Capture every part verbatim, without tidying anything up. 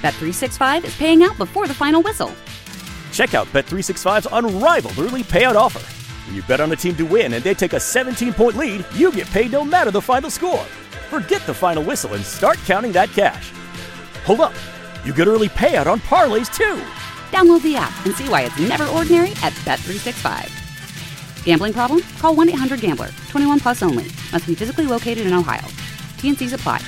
Bet three sixty-five is paying out before the final whistle. Check out Bet three sixty-five's unrivaled early payout offer. When you bet on a team to win and they take a seventeen-point lead, you get paid no matter the final score. Forget the final whistle and start counting that cash. Hold up. You get early payout on parlays, too. Download the app and see why it's never ordinary at Bet three sixty-five. Gambling problem? Call one eight hundred gambler. twenty-one plus only. Must be physically located in Ohio. T N Cs apply.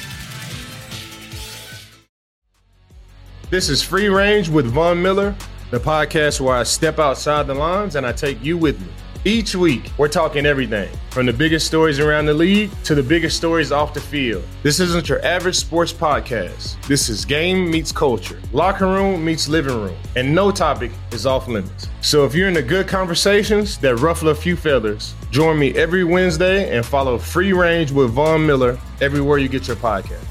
This is Free Range with Von Miller, the podcast where I step outside the lines and I take you with me. Each week, we're talking everything from the biggest stories around the league to the biggest stories off the field. This isn't your average sports podcast. This is game meets culture, locker room meets living room, and no topic is off limits. So if you're into good conversations that ruffle a few feathers, join me every Wednesday and follow Free Range with Von Miller everywhere you get your podcast.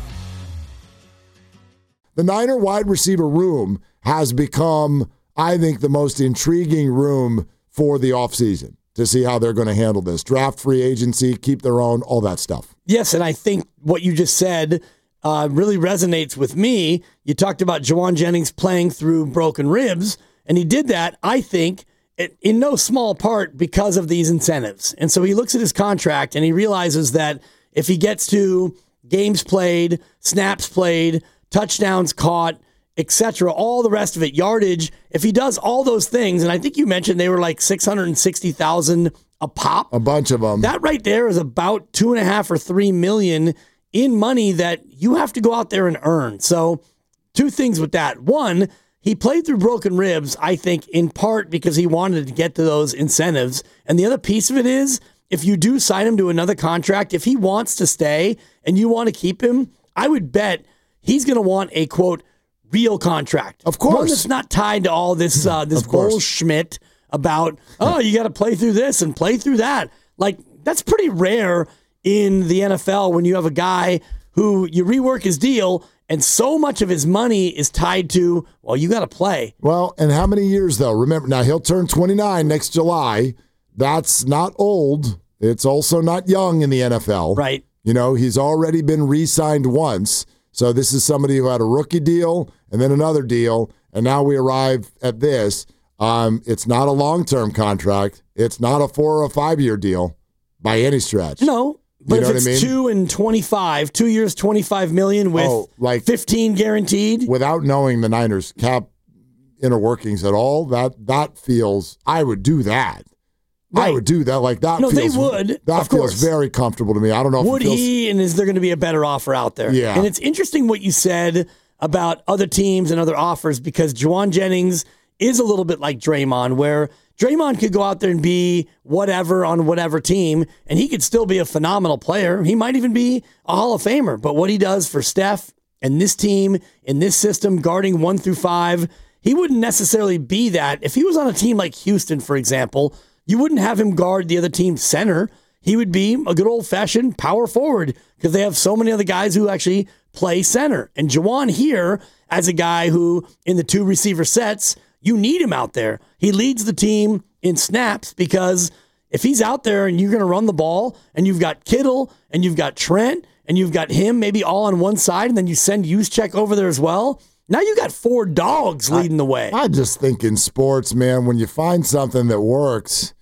The Niner wide receiver room has become, I think, the most intriguing room for the offseason to see how they're going to handle this. Draft, free agency, keep their own, all that stuff. Yes, and I think what you just said uh, really resonates with me. You talked about Jauan Jennings playing through broken ribs, and he did that, I think, in no small part because of these incentives. And so he looks at his contract and he realizes that if he gets to games played, snaps played, touchdowns caught, et cetera, all the rest of it, yardage, if he does all those things, and I think you mentioned they were like six hundred sixty thousand a pop. A bunch of them. That right there is about two and a half or three million in money that you have to go out there and earn. So two things with that. One, he played through broken ribs, I think, in part because he wanted to get to those incentives. And the other piece of it is, if you do sign him to another contract, if he wants to stay and you want to keep him, I would bet he's going to want a, quote, real contract. Of course. One that's not tied to all this uh, this bullshit about, oh, you got to play through this and play through that. Like, that's pretty rare in the N F L when you have a guy who you rework his deal and so much of his money is tied to, well, you got to play. Well, and how many years, though? Remember, now he'll turn twenty-nine next July. That's not old. It's also not young in the N F L. Right. You know, he's already been re-signed once. So this is somebody who had a rookie deal and then another deal, and now we arrive at this. Um, it's not a long-term contract. It's not a four or a five-year deal by any stretch. No, but you know if it's what I mean? two and twenty-five, two years, twenty-five million with oh, like, fifteen guaranteed. Without knowing the Niners' cap inner workings at all, that that feels, I would do that. Right. I would do that. Like that. No, feels, they would. That of feels course. very comfortable to me. I don't know. If would it feels, he? And is there going to be a better offer out there? Yeah. And it's interesting what you said about other teams and other offers because Jauan Jennings is a little bit like Draymond, where Draymond could go out there and be whatever on whatever team, and he could still be a phenomenal player. He might even be a Hall of Famer. But what he does for Steph and this team in this system, guarding one through five, he wouldn't necessarily be that if he was on a team like Houston, for example. You wouldn't have him guard the other team's center. He would be a good old-fashioned power forward because they have so many other guys who actually play center. And Jauan here, as a guy who, in the two receiver sets, you need him out there. He leads the team in snaps because if he's out there and you're going to run the ball and you've got Kittle and you've got Trent and you've got him maybe all on one side and then you send Juszczyk over there as well, now you got four dogs leading the way. I just think in sports, man, when you find something that works,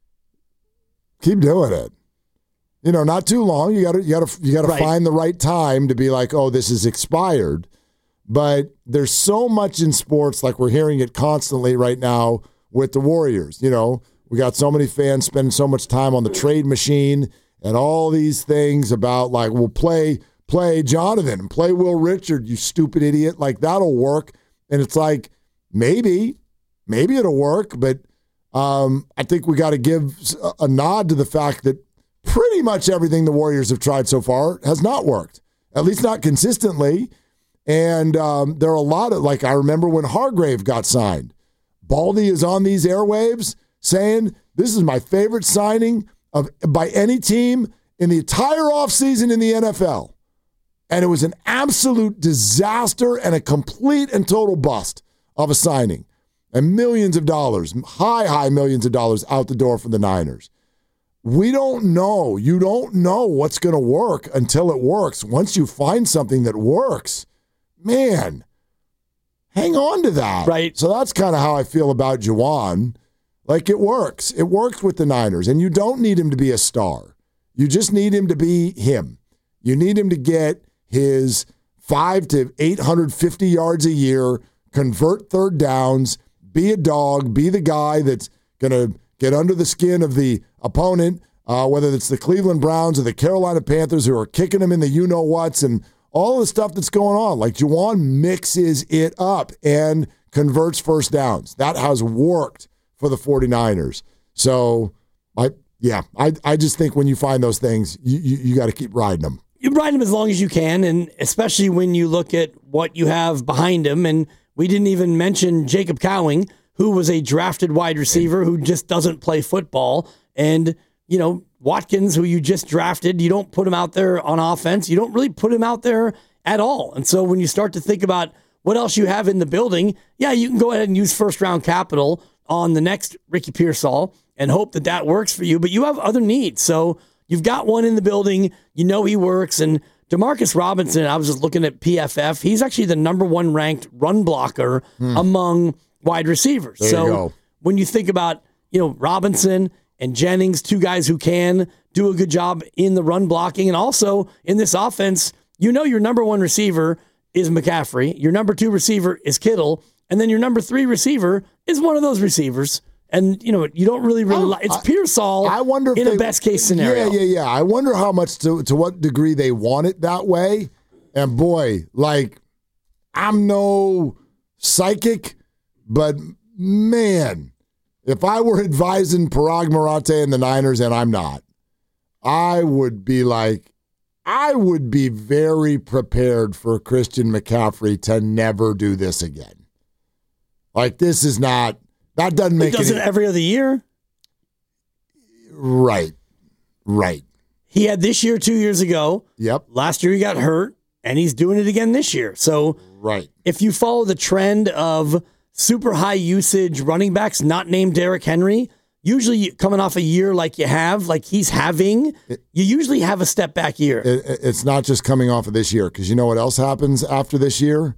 keep doing it. You know, not too long. You got to you got to you got to right. find the right time to be like, oh, this is expired. But there's so much in sports, like we're hearing it constantly right now with the Warriors. You know, we got so many fans spending so much time on the trade machine and all these things about like, we'll play. Play Jonathan and play Will Richard, you stupid idiot. Like, that'll work. And it's like, maybe, maybe it'll work, but um, I think we got to give a, a nod to the fact that pretty much everything the Warriors have tried so far has not worked, at least not consistently. And um, there are a lot of, like, I remember when Hargrave got signed. Baldy is on these airwaves saying, this is my favorite signing of by any team in the entire offseason in the N F L. And it was an absolute disaster and a complete and total bust of a signing. And millions of dollars, high, high millions of dollars out the door for the Niners. We don't know. You don't know what's going to work until it works. Once you find something that works, man, hang on to that. Right. So that's kind of how I feel about Juwan. Like, it works. It works with the Niners, and you don't need him to be a star. You just need him to be him. You need him to get his five to eight hundred fifty yards a year, convert third downs, be a dog, be the guy that's going to get under the skin of the opponent, uh, whether it's the Cleveland Browns or the Carolina Panthers who are kicking him in the you-know-whats and all the stuff that's going on. Like, Juwan mixes it up and converts first downs. That has worked for the 49ers. So, I yeah, I I just think when you find those things, you you, you got to keep riding them. You ride him as long as you can, and especially when you look at what you have behind him. And we didn't even mention Jacob Cowing, who was a drafted wide receiver who just doesn't play football. And, you know, Watkins, who you just drafted, you don't put him out there on offense. You don't really put him out there at all. And so when you start to think about what else you have in the building, yeah, you can go ahead and use first-round capital on the next Ricky Pearsall and hope that that works for you. But you have other needs. So you've got one in the building. You know he works. And Demarcus Robinson, I was just looking at P F F. He's actually the number one ranked run blocker hmm. among wide receivers. There so you go. When you think about, you know, Robinson and Jennings, two guys who can do a good job in the run blocking, and also in this offense, you know your number one receiver is McCaffrey, your number two receiver is Kittle, and then your number three receiver is one of those receivers. And, you know, you don't really rely. It's Pearsall I wonder if in they, a best-case scenario. Yeah, yeah, yeah. I wonder how much, to, to what degree they want it that way. And, boy, like, I'm no psychic, but, man, if I were advising Parag Marathe and the Niners, and I'm not, I would be like, I would be very prepared for Christian McCaffrey to never do this again. Like, this is not, that doesn't make He does any, it every other year. Right, right. He had this year two years ago. Yep. Last year he got hurt, and he's doing it again this year. So right. If you follow the trend of super high usage running backs not named Derrick Henry, usually coming off a year like you have, like he's having, it, you usually have a step back year. It, it's not just coming off of this year, because you know what else happens after this year?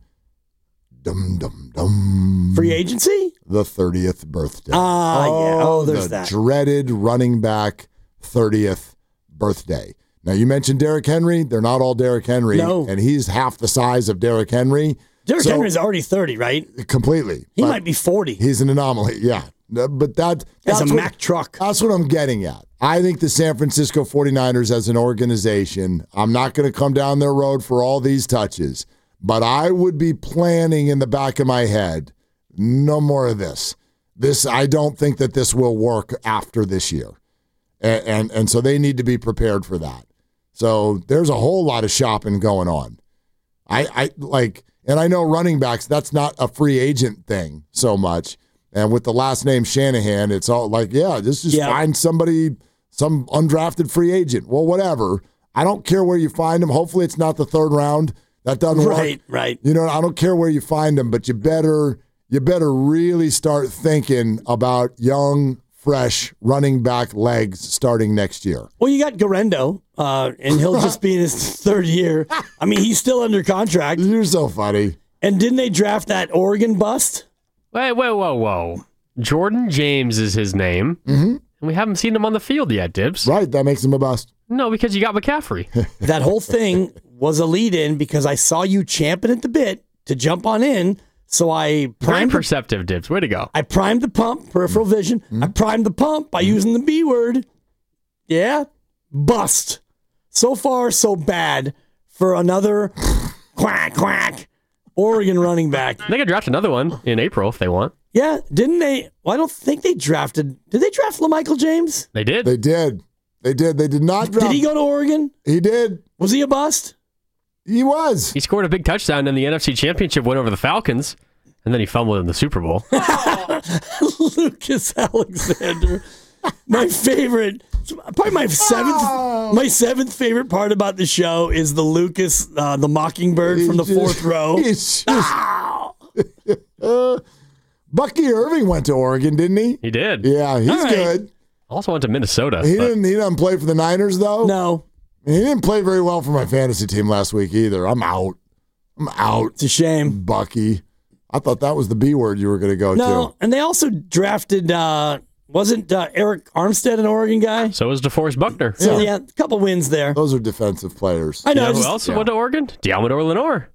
Dum, dum, dum. Free agency? The thirtieth birthday. Ah, oh, yeah. Oh, there's the that. dreaded running back thirtieth birthday. Now, you mentioned Derrick Henry. They're not all Derrick Henry. No. And he's half the size of Derrick Henry. Derrick so, Henry's already thirty, right? Completely. He might be forty. He's an anomaly, yeah. But that, that's As a what, Mack truck. That's what I'm getting at. I think the San Francisco 49ers as an organization, I'm not going to come down their road for all these touches, but I would be planning in the back of my head, no more of this. This I don't think that this will work after this year. And, and, and so they need to be prepared for that. So there's a whole lot of shopping going on. I, I like, and I know running backs, that's not a free agent thing so much. And with the last name Shanahan, it's all like, yeah, just, just yeah. find somebody, some undrafted free agent. Well, whatever. I don't care where you find them. Hopefully it's not the third round. That doesn't work. Right, right. You know, I don't care where you find them, but you better you better really start thinking about young, fresh running back legs starting next year. Well, you got Garendo, uh, and he'll just be in his third year. I mean, he's still under contract. You're so funny. And didn't they draft that Oregon bust? Wait, whoa, whoa, whoa. Jordan James is his name. Mm-hmm. And we haven't seen him on the field yet, Dibs. Right, that makes him a bust. No, because you got McCaffrey. That whole thing was a lead-in because I saw you champing at the bit to jump on in. So I primed Very perceptive, the, Dibs. Way to go. I primed the pump, peripheral vision. Mm-hmm. I primed the pump by mm-hmm. using the B word. Yeah, bust. So far, so bad for another quack, quack Oregon running back. They could draft another one in April if they want. Yeah, didn't they? Well, I don't think they drafted. Did they draft LaMichael James? They did. They did. They did. They did not draft. Did he go to Oregon? He did. Was he a bust? He was. He scored a big touchdown in the N F C Championship win over the Falcons, and then he fumbled in the Super Bowl. Lucas Alexander. My favorite, probably my seventh, oh. my seventh favorite part about the show is the Lucas, uh, the Mockingbird he's from the just, fourth row. Just, oh. uh, Bucky Irving went to Oregon, didn't he? He did. Yeah, he's right. good. Also went to Minnesota. He but. didn't. He didn't play for the Niners though. No, he didn't play very well for my fantasy team last week either. I'm out. I'm out. It's a shame, Bucky. I thought that was the B word you were going to go no, to. And they also drafted, uh, wasn't uh, Eric Armstead an Oregon guy? So was DeForest Buckner. So, yeah, a couple wins there. Those are defensive players. I know. You know just, who else yeah. went to Oregon? Diamador Lenore.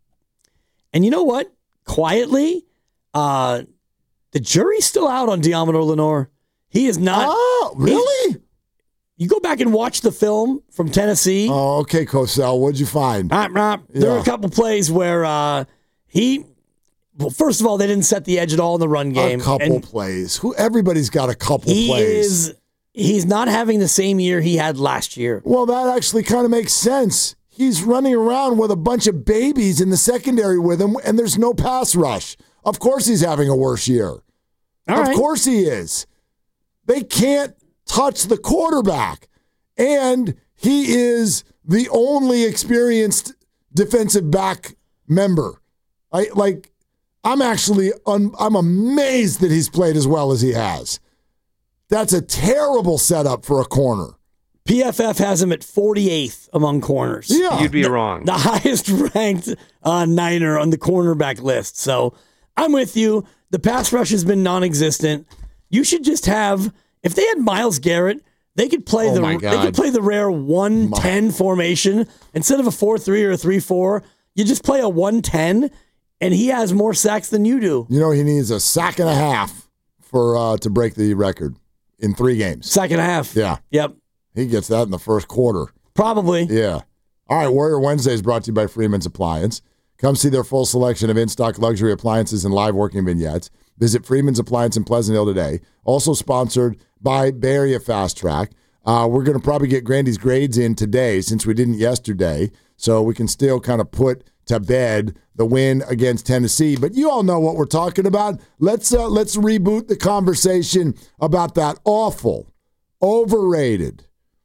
And you know what? Quietly, uh, the jury's still out on Diamador Lenore. He is not. Oh, really? You go back and watch the film from Tennessee. Oh, okay, Cosell. What'd you find? Uh, uh, there Yeah. were a couple plays where uh, he, well, first of all, they didn't set the edge at all in the run game. A couple and plays. Who? Everybody's got a couple he plays. is. He's not having the same year he had last year. Well, that actually kind of makes sense. He's running around with a bunch of babies in the secondary with him, and there's no pass rush. Of course he's having a worse year. All of right. course he is. They can't touch the quarterback. And he is the only experienced defensive back member. I like I'm actually un, I'm amazed that he's played as well as he has. That's a terrible setup for a corner. P F F has him at forty-eighth among corners. Yeah. You'd be wrong. The highest ranked uh, Niner on the cornerback list. So I'm with you. The pass rush has been non-existent. You should just have, if they had Myles Garrett, they could play Oh the my they God. could play the rare one ten formation instead of a four three or a three four. You just play a one ten, and he has more sacks than you do. You know, he needs a sack and a half for uh, to break the record in three games. Sack and a half. Yeah. Yep. He gets that in the first quarter. Probably. Yeah. All right, Warrior Wednesday is brought to you by Freeman's Appliance. Come see their full selection of in-stock luxury appliances and live working vignettes. Visit Freeman's Appliance in Pleasant Hill today. Also sponsored by Bay Area Fast Track. Uh, we're going to probably get Grandy's grades in today since we didn't yesterday, so we can still kind of put to bed the win against Tennessee. But you all know what we're talking about. Let's uh, let's reboot the conversation about that awful, overrated,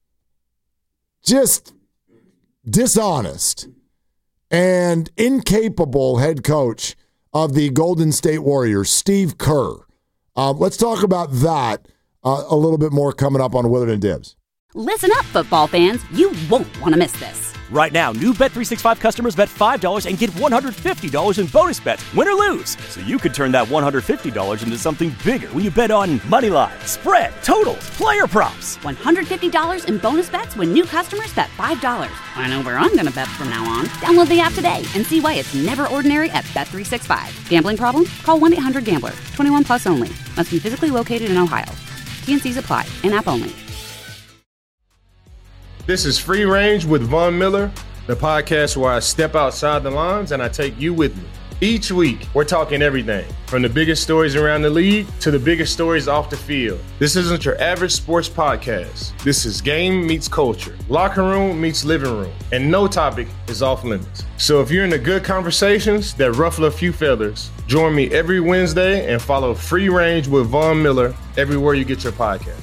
just dishonest and incapable head coach of the Golden State Warriors, Steve Kerr. Uh, let's talk about that uh, a little bit more coming up on Willard and Dibs. Listen up, football fans. You won't want to miss this. Right now, new Bet three sixty-five customers bet five dollars and get one hundred fifty dollars in bonus bets, win or lose. So you could turn that one hundred fifty dollars into something bigger when you bet on money line, spread, totals, player props. one hundred fifty dollars in bonus bets when new customers bet five dollars. I know where I'm going to bet from now on. Download the app today and see why it's never ordinary at Bet three sixty-five. Gambling problem? Call one eight hundred gambler. twenty-one plus only. Must be physically located in Ohio. T N Cs apply. In-app only. This is Free Range with Von Miller, the podcast where I step outside the lines and I take you with me. Each week, we're talking everything from the biggest stories around the league to the biggest stories off the field. This isn't your average sports podcast. This is game meets culture, locker room meets living room, and no topic is off limits. So if you're into good conversations that ruffle a few feathers, join me every Wednesday and follow Free Range with Von Miller everywhere you get your podcast.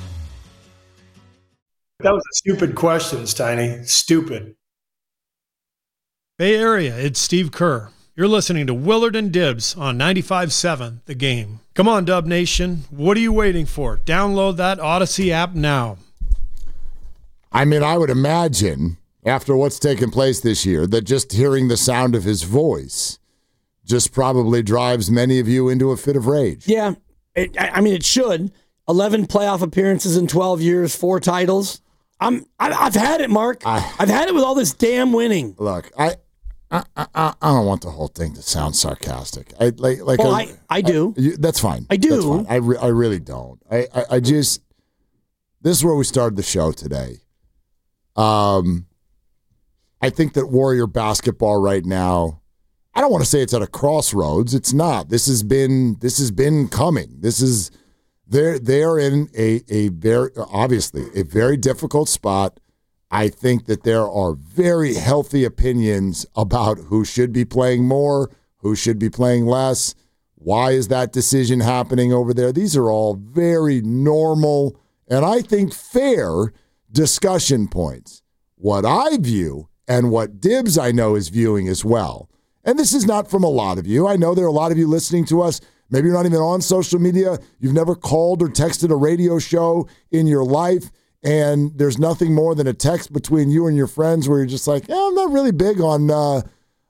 That was a stupid question, Steiny. Stupid. Bay Area, it's Steve Kerr. You're listening to Willard and Dibs on ninety-five seven The Game. Come on, Dub Nation. What are you waiting for? Download that Odyssey app now. I mean, I would imagine, after what's taken place this year, that just hearing the sound of his voice just probably drives many of you into a fit of rage. Yeah. It, I I mean, it should. eleven playoff appearances in twelve years, four titles. I'm, I, I've had it, Mark. I, I've had it with all this damn winning. Look, I, I, I, I don't want the whole thing to sound sarcastic. I like, like Well, I, I, I do. I, you, that's fine. I do. That's fine. I, re, I really don't. I, I, I just. This is where we started the show today. Um, I think that Warrior basketball right now. I don't want to say it's at a crossroads. It's not. This has been. This has been coming. This is. They're they're in a, a very obviously a very difficult spot. I think that there are very healthy opinions about who should be playing more, who should be playing less. Why is that decision happening over there? These are all very normal and I think fair discussion points. What I view and what Dibs I know is viewing as well. And this is not from a lot of you. I know there are a lot of you listening to us. Maybe you're not even on social media. You've never called or texted a radio show in your life, and there's nothing more than a text between you and your friends where you're just like, yeah, I'm not really big on uh,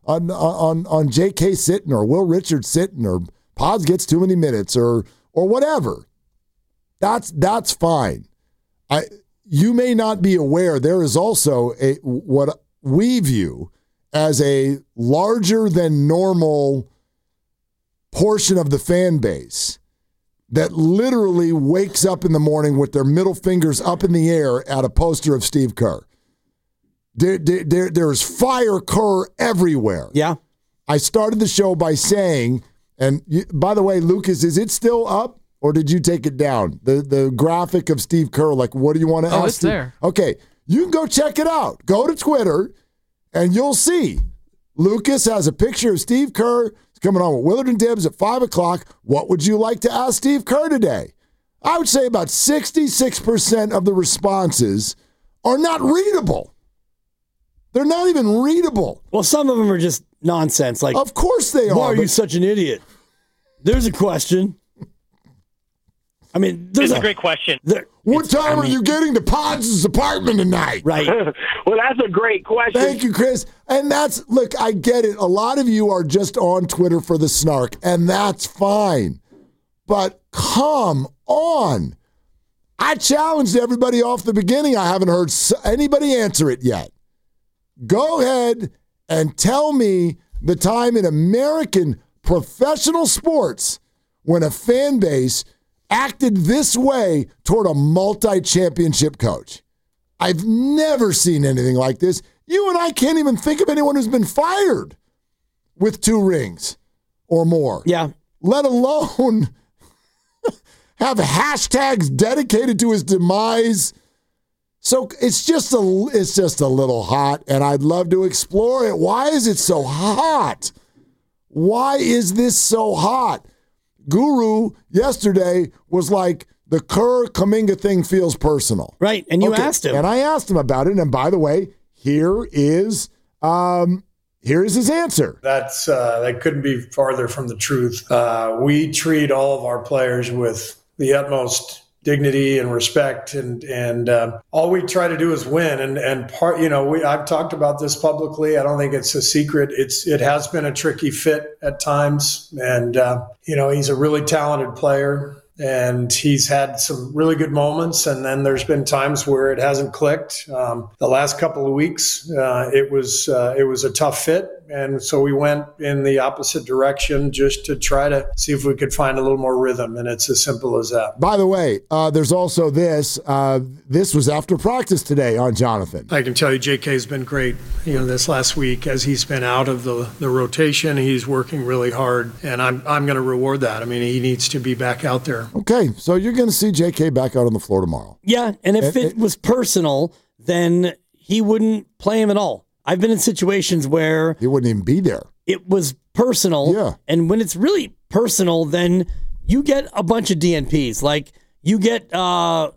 on on on J K sitting or Will Richards sitting or Pods gets too many minutes or or whatever. That's that's fine. I you may not be aware there is also a what we view as a larger than normal portion of the fan base that literally wakes up in the morning with their middle fingers up in the air at a poster of Steve Kerr. There, there, there's fire Kerr everywhere. Yeah. I started the show by saying, and you, by the way, Lucas, is it still up or did you take it down? The the graphic of Steve Kerr, like, what do you want to oh, ask? Oh, it's Steve? there. Okay, you can go check it out. Go to Twitter and you'll see. Lucas has a picture of Steve Kerr coming on with Willard and Dibbs at five o'clock. What would you like to ask Steve Kerr today? I would say about sixty-six percent of the responses are not readable. They're not even readable. Well, some of them are just nonsense. Like, of course they are. Why are you such an idiot? There's a question. I mean, there's it's a, a great question. There, what time I mean, are you getting to Pods' apartment tonight? Right. Well, that's a great question. Thank you, Chris. And that's, look, I get it. A lot of you are just on Twitter for the snark, and that's fine. But come on. I challenged everybody off the beginning. I haven't heard anybody answer it yet. Go ahead and tell me the time in American professional sports when a fan base acted this way toward a multi-championship coach. I've never seen anything like this. You and I can't even think of anyone who's been fired with two rings or more. Yeah. Let alone have hashtags dedicated to his demise. So it's just a it's just a little hot, and I'd love to explore it. Why is it so hot? Why is this so hot? Guru yesterday was like, the Kerr Kuminga thing feels personal. Right, and you okay. asked him. And I asked him about it, and by the way, here is um, here is his answer. That's uh, that couldn't be farther from the truth. Uh, we treat all of our players with the utmost dignity and respect, and and uh, all we try to do is win. And and part, you know, we I've talked about this publicly. I don't think it's a secret. It's it has been a tricky fit at times, and uh, you know, he's a really talented player, and he's had some really good moments. And then there's been times where it hasn't clicked. Um, the last couple of weeks, uh, it was uh, it was a tough fit. And so we went in the opposite direction just to try to see if we could find a little more rhythm. And it's as simple as that. By the way, uh, there's also this. Uh, this was after practice today on Jonathan. I can tell you J K's been great, you know, this last week as he's been out of the, the rotation. He's working really hard, and I'm I'm going to reward that. I mean, he needs to be back out there. Okay, so you're going to see J K back out on the floor tomorrow. Yeah, and if and, it, it was personal, then he wouldn't play him at all. I've been in situations where he wouldn't even be there. It was personal. Yeah. And when it's really personal, then you get a bunch of D N Ps. Like you get uh,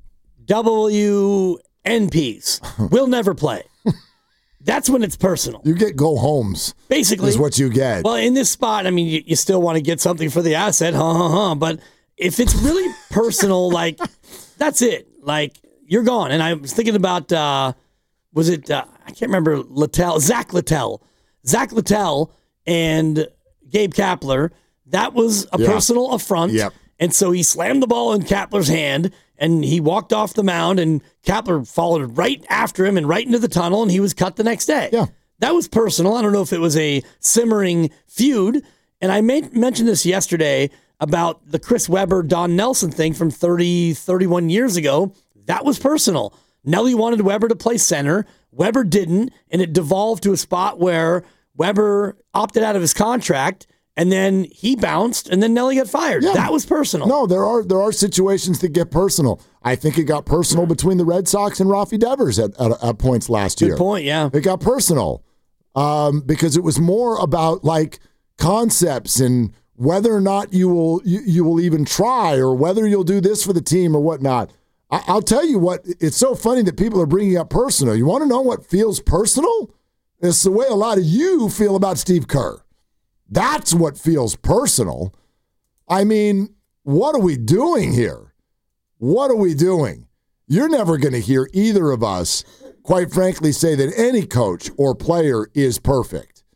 W N Ps. We'll never play. That's when it's personal. You get go homes. Basically. Is what you get. Well, in this spot, I mean, you, you still want to get something for the asset. Huh, huh, huh. But if it's really personal, like, that's it. Like, you're gone. And I was thinking about... Uh, Was it, uh, I can't remember, Littell, Zach Littell. Zach Littell and Gabe Kapler, that was a yeah. personal affront. Yep. And so he slammed the ball in Kapler's hand, and he walked off the mound, and Kapler followed right after him and right into the tunnel, and he was cut the next day. Yeah. That was personal. I don't know if it was a simmering feud. And I made, mentioned this yesterday about the Chris Webber, Don Nelson thing from thirty, thirty-one years ago. That was personal. Nelly wanted Weber to play center. Weber didn't, and it devolved to a spot where Weber opted out of his contract, and then he bounced, and then Nelly got fired. Yeah. That was personal. No, there are there are situations that get personal. I think it got personal between the Red Sox and Rafi Devers at, at, at points last Good year. Good point, yeah. It got personal um, because it was more about like concepts and whether or not you will you, you will even try or whether you'll do this for the team or whatnot. I'll tell you what, it's so funny that people are bringing up personal. You want to know what feels personal? It's the way a lot of you feel about Steve Kerr. That's what feels personal. I mean, what are we doing here? What are we doing? You're never going to hear either of us, quite frankly, say that any coach or player is perfect.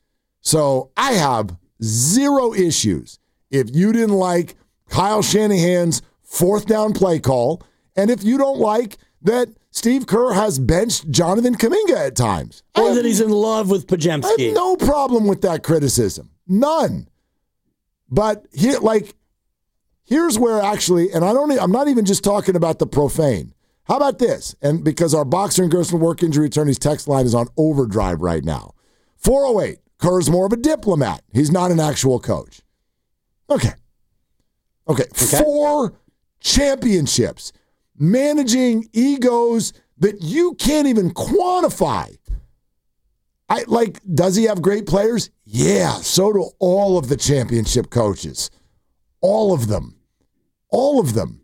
So I have zero issues if you didn't like Kyle Shanahan's fourth down play call, and if you don't like that Steve Kerr has benched Jonathan Kuminga at times. Or that he's in love with Pajemski. I have no problem with that criticism. None. But here, like, here's where actually, and I don't, I'm not even just talking about the profane. How about this? And because our Boxer and Gerson work injury attorneys text line is on overdrive right now. four oh eight, Kerr's more of a diplomat. He's not an actual coach. Okay. Okay. okay. Four championships. Managing egos that you can't even quantify. I like, does he have great players? Yeah, so do all of the championship coaches. All of them. All of them.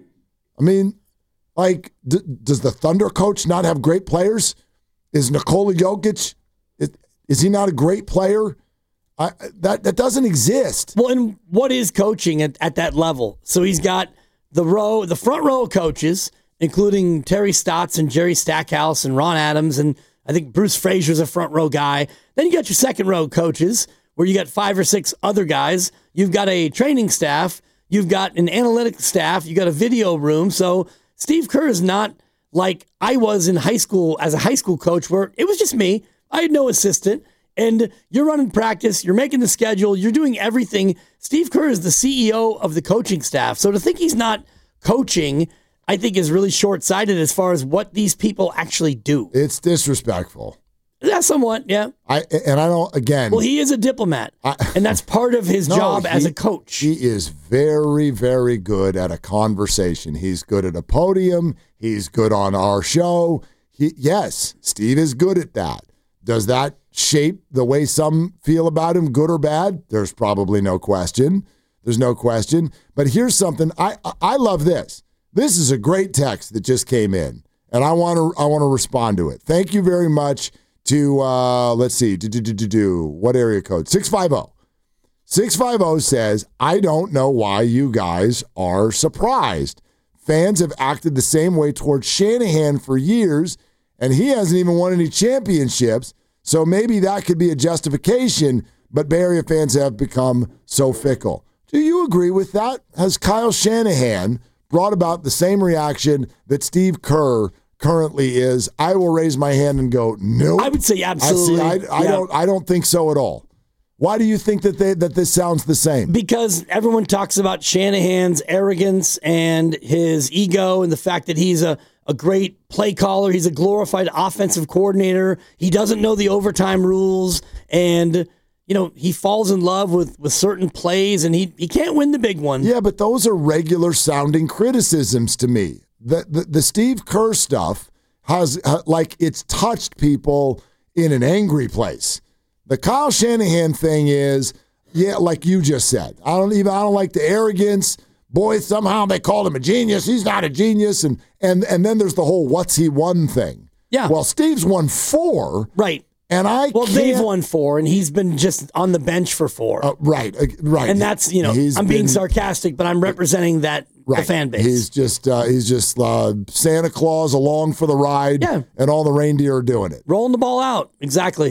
I mean, like, d- does the Thunder coach not have great players? Is Nikola Jokic, is, is he not a great player? I, that, that doesn't exist. Well, and what is coaching at, at that level? So he's got the row, the front row of coaches, including Terry Stotts and Jerry Stackhouse and Ron Adams, and I think Bruce Frazier's a front row guy. Then you got your second row coaches, where you got five or six other guys. You've got a training staff. You've got an analytic staff. You got a video room. So Steve Kerr is not like I was in high school as a high school coach, where it was just me. I had no assistant. And you're running practice, you're making the schedule, you're doing everything. Steve Kerr is the C E O of the coaching staff. So to think he's not coaching, I think is really short-sighted as far as what these people actually do. It's disrespectful. Yeah, somewhat, yeah. I And I don't, again. Well, he is a diplomat, I, and that's part of his no, job he, as a coach. He is very, very good at a conversation. He's good at a podium. He's good on our show. He, yes, Steve is good at that. Does that shape the way some feel about him, good or bad? There's probably no question. There's no question. But here's something. I I love this. This is a great text that just came in, and I want to I want to respond to it. Thank you very much to, uh, let's see, do, do, do, do, do. What area code? six five zero. six five zero says, I don't know why you guys are surprised. Fans have acted the same way towards Shanahan for years, and he hasn't even won any championships. So maybe that could be a justification, but Bay Area fans have become so fickle. Do you agree with that? Has Kyle Shanahan brought about the same reaction that Steve Kerr currently is? I will raise my hand and go, no. I would say absolutely. I, see, I, I yeah. don't. I don't think so at all. Why do you think that they, that this sounds the same? Because everyone talks about Shanahan's arrogance and his ego and the fact that he's a, a great play caller. He's a glorified offensive coordinator. He doesn't know the overtime rules. And, you know, he falls in love with, with certain plays, and he, he can't win the big one. Yeah, but those are regular sounding criticisms to me. The, the, the Steve Kerr stuff has, uh, like, it's touched people in an angry place. The Kyle Shanahan thing is, yeah, like you just said. I don't even I don't like the arrogance. Boy, somehow they called him a genius. He's not a genius. And and and then there's the whole what's he won thing. Yeah. Well, Steve's won four. Right. And I Well, can't, they've won four, and he's been just on the bench for four. Uh, right, uh, right. And that's, you know, he's I'm been, being sarcastic, but I'm representing that right. the fan base. He's just uh, he's just uh, Santa Claus along for the ride. Yeah. And all the reindeer are doing it. Rolling the ball out. Exactly.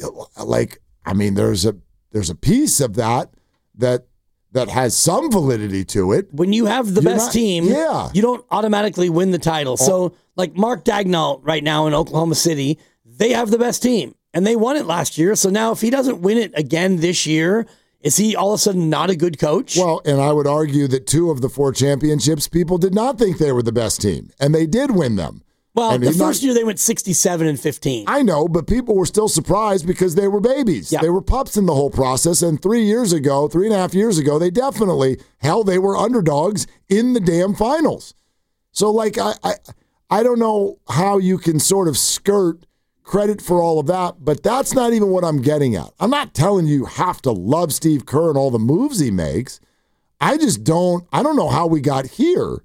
Like, I mean, there's a there's a piece of that that that has some validity to it. When you have the You're best not, team, yeah. you don't automatically win the title. Oh. So, like Mark Dagnall right now in Oklahoma City, they have the best team, and they won it last year. So now if he doesn't win it again this year, is he all of a sudden not a good coach? Well, and I would argue that two of the four championships, people did not think they were the best team, and they did win them. Well, and the first not, year they went sixty-seven and fifteen. I know, but people were still surprised because they were babies. Yeah. They were pups in the whole process. And three years ago, three and a half years ago, they definitely, hell, they were underdogs in the damn finals. So, like, I, I, I don't know how you can sort of skirt credit for all of that, but that's not even what I'm getting at. I'm not telling you you have to love Steve Kerr and all the moves he makes. I just don't, I don't know how we got here.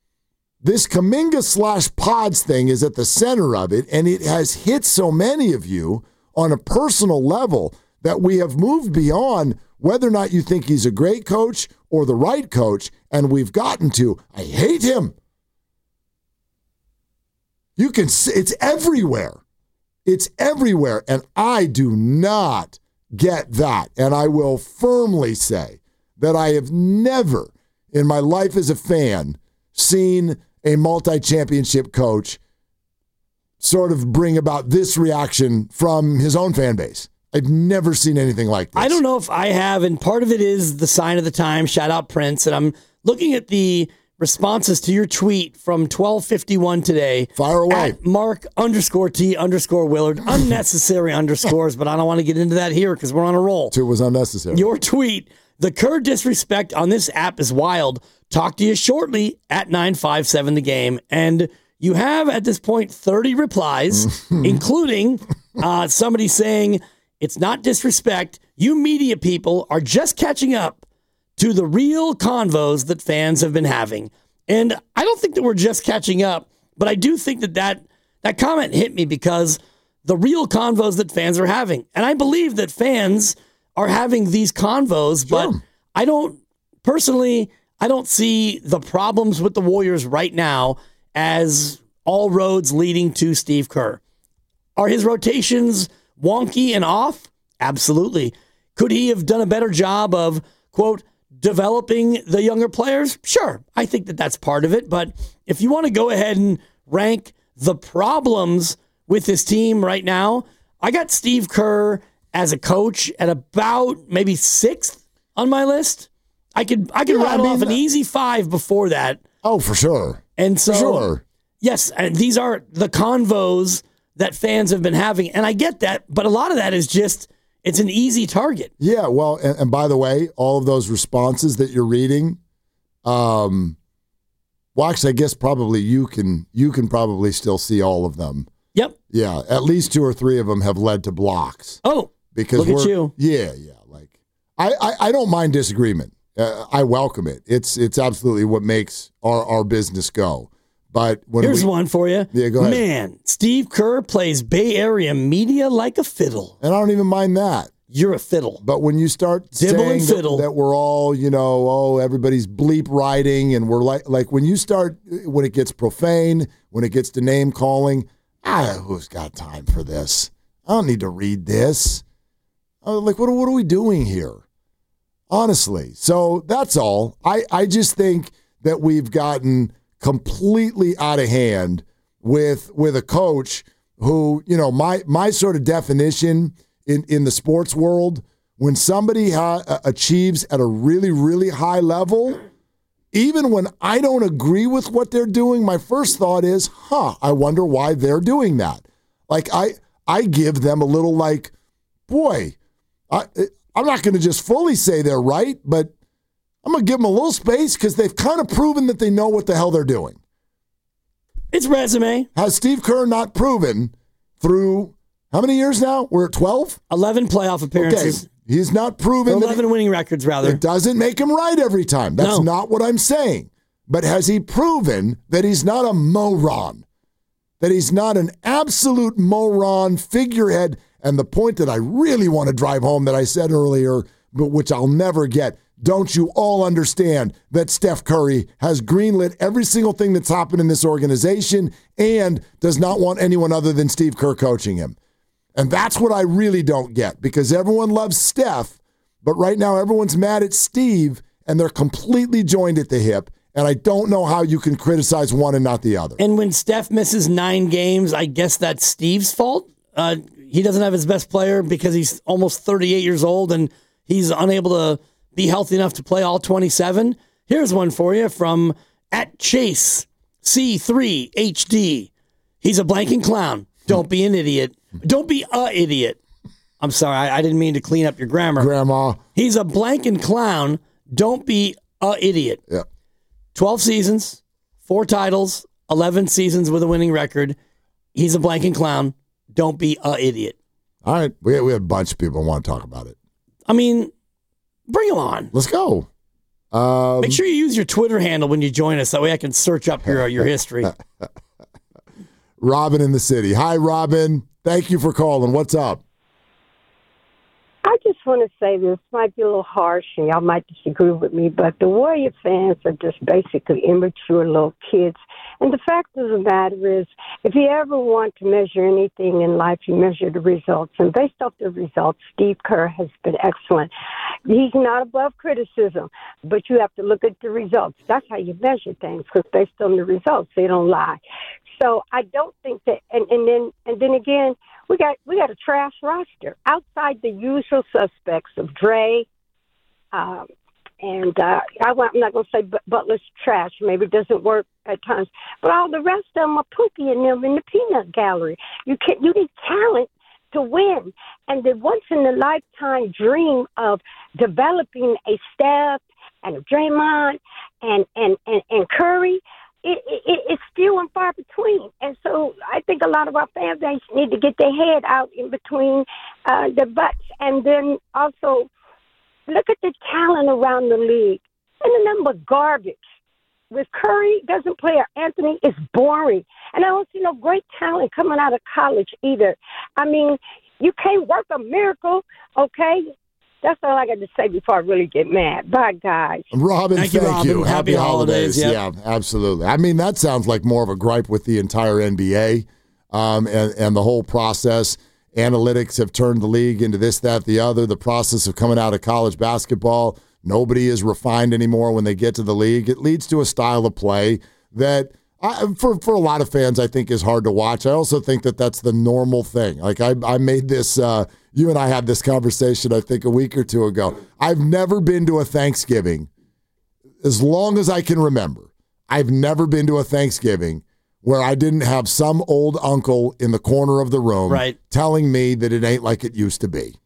This Kuminga slash Pods thing is at the center of it, and it has hit so many of you on a personal level that we have moved beyond whether or not you think he's a great coach or the right coach, and we've gotten to, I hate him. You can see, it's everywhere. It's everywhere, and I do not get that. And I will firmly say that I have never in my life as a fan seen a multi-championship coach sort of bring about this reaction from his own fan base. I've never seen anything like this. I don't know if I have, and part of it is the sign of the time. Shout out Prince. And I'm looking at the responses to your tweet from twelve fifty-one today. Fire away. At Mark underscore T underscore Willard. Unnecessary underscores, but I don't want to get into that here because we're on a roll. It was unnecessary. Your tweet, the Kerr disrespect on this app is wild. Talk to you shortly at nine five seven the game. And you have at this point thirty replies, including uh, somebody saying, it's not disrespect. You media people are just catching up to the real convos that fans have been having. And I don't think that we're just catching up, but I do think that that, that comment hit me because the real convos that fans are having. And I believe that fans are having these convos, Sure. but I don't, personally, I don't see the problems with the Warriors right now as all roads leading to Steve Kerr. Are his rotations wonky and off? Absolutely. Could he have done a better job of, quote, developing the younger players? Sure. I think that that's part of it. But if you want to go ahead and rank the problems with his team right now, I got Steve Kerr as a coach at about maybe sixth on my list. I could I could Yeah, rattle I mean, off an easy five before that. Oh, for sure. And so, For sure. yes, and these are the convos that fans have been having. And I get that, but a lot of that is just, it's an easy target. Yeah, well, and, and by the way, all of those responses that you're reading, um, well, actually, I guess probably you can you can probably still see all of them. Yep. Yeah, at least two or three of them have led to blocks. Oh, because look at we're- you. Yeah, yeah. Like I, I, I don't mind disagreement. Uh, I welcome it. It's it's absolutely what makes our, our business go. But when Here's we, one for you. Yeah, go ahead. Man, Steve Kerr plays Bay Area media like a fiddle. And I don't even mind that. You're a fiddle. But when you start Dibble saying and that, fiddle. that we're all, you know, oh, everybody's bleep writing, and we're like, like when you start, when it gets profane, when it gets to name calling, ah, who's got time for this? I don't need to read this. Uh, like, what, what are we doing here? Honestly. So that's all. I, I just think that we've gotten completely out of hand with with a coach who, you know, my my sort of definition in, in the sports world, when somebody ha- achieves at a really, really high level, even when I don't agree with what they're doing, my first thought is, huh, I wonder why they're doing that. Like, I I give them a little like, boy, I, I'm not going to just fully say they're right, but I'm going to give them a little space because they've kind of proven that they know what the hell they're doing. It's resume. Has Steve Kerr not proven through how many years now? We're at twelve? eleven playoff appearances. Okay. He's not proven. eleven that he, winning records, rather. It doesn't make him right every time. That's No. not what I'm saying. But has he proven that he's not a moron? That he's not an absolute moron figurehead? And the point that I really want to drive home that I said earlier, but which I'll never get, don't you all understand that Steph Curry has greenlit every single thing that's happened in this organization and does not want anyone other than Steve Kerr coaching him? And that's what I really don't get, because everyone loves Steph, but right now everyone's mad at Steve and they're completely joined at the hip. And I don't know how you can criticize one and not the other. And when Steph misses nine games, I guess that's Steve's fault. Uh, he doesn't have his best player because he's almost thirty-eight years old and he's unable to be healthy enough to play all twenty-seven. Here's one for you from at Chase C three H D. He's a blanking clown. Don't be an idiot. Don't be a idiot. I'm sorry, I, I didn't mean to clean up your grammar. Grandma. He's a blanking clown. Don't be a idiot. Yeah. twelve seasons, four titles, eleven seasons with a winning record. He's a blanking clown. Don't be a idiot. All right. We, we have a bunch of people who want to talk about it. I mean, bring him on. Let's go. Um, Make sure you use your Twitter handle when you join us. That way I can search up your, your history. Robin in the city. Hi, Robin. Thank you for calling. What's up? I I just want to say this might be a little harsh, and y'all might disagree with me, but the Warrior fans are just basically immature little kids. And the fact of the matter is, if you ever want to measure anything in life, you measure the results. And based off the results, Steve Kerr has been excellent. He's not above criticism, but you have to look at the results. That's how you measure things, because based on the results, they don't lie. So I don't think that, and, and then and then again, we got we got a trash roster outside the usual suspects of Dre, um, and uh, I, I'm not going to say Butler's trash. Maybe it doesn't work at times, but all the rest of them are Pookie and them in the peanut gallery. You can you need talent to win, and the once in a lifetime dream of developing a staff and a Draymond and and and, and Curry. It, it, it's few and far between. And so I think a lot of our fan base need to get their head out in between uh, the butts. And then also look at the talent around the league and the number of garbage. With Curry doesn't play or Anthony, it's boring. And I don't see no great talent coming out of college either. I mean, you can't work a miracle, okay? That's all I got to say before I really get mad. Bye, guys. Robin, thank, thank you. Robin. you. Happy, Happy holidays. holidays. Yep. Yeah, absolutely. I mean, that sounds like more of a gripe with the entire N B A um, and, and the whole process. Analytics have turned the league into this, that, the other. The process of coming out of college basketball, nobody is refined anymore when they get to the league. It leads to a style of play that, I, for, for a lot of fans, I think is hard to watch. I also think that that's the normal thing. Like, I, I made this uh, – you and I had this conversation, I think, a week or two ago. I've never been to a Thanksgiving, as long as I can remember, I've never been to a Thanksgiving where I didn't have some old uncle in the corner of the room right. telling me that it ain't like it used to be.